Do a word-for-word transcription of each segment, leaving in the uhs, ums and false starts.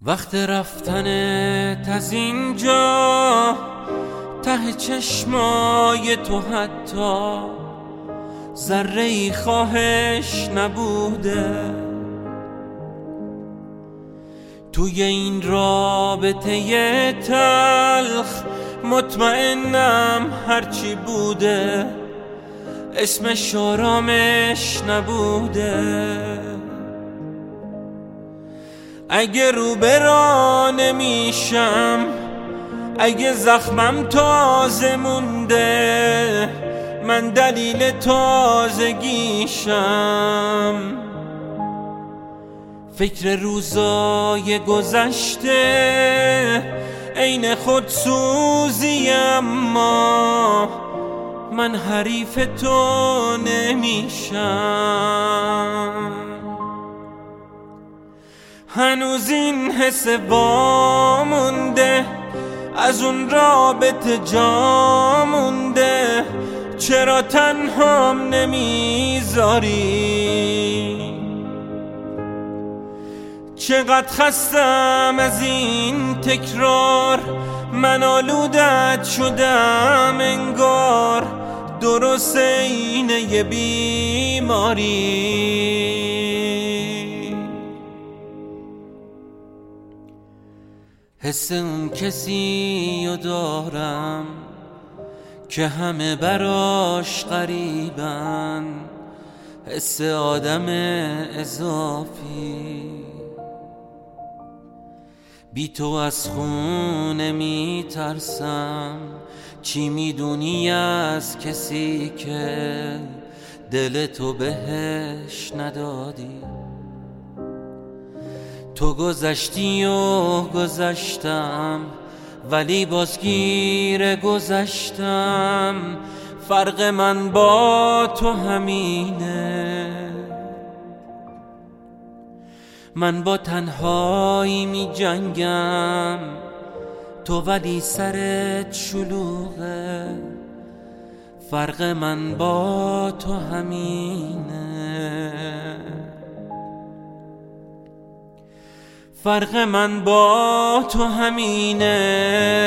وقت رفتنت از اینجا ته چشمای تو حتی ذره ای خواهش نبوده. توی این رابطه تلخ مطمئنم هرچی بوده اسمش آرامش نبوده. اگه رو برا نمیشم، اگه زخمم تازه مونده، من دلیل تازگیشم. فکر روزای گذشته عین خودسوزی، اما من حریف تو نمیشم. هنوز این حس وامونده، از اون رابطه جا مونده. چرا تنهام نمیذاری؟ چقدر خستم از این تکرار، من آلودت شدم انگار. درست اینه یه بیماری. حس اون کسی رو دارم که همه براش غریبن، حس آدم اضافی. بی تو از خونه می ترسم، چی میدونی از کسی که دل تو بهش ندادی؟ تو گذشتی و گذشتم، ولی بازگیر گذشتم. فرق من با تو همینه، من با تنهایی می جنگم، تو ولی سرت شلوغه. فرق من با تو همینه، فرق من با تو همینه.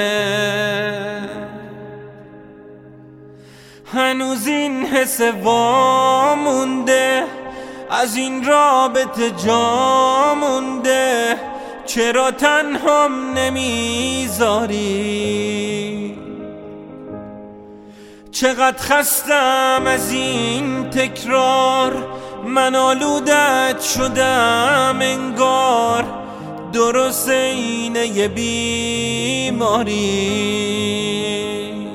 هنوز این حس وامونده، از این رابطه جا مونده. چرا تنهام نمیذاری؟ چقدر خستم از این تکرار، من آلودت شدم انگار. درست اینه یه بیماری،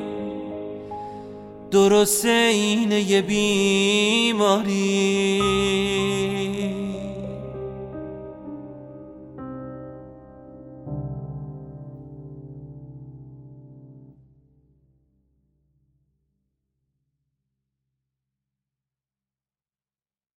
درست اینه یه بیماری.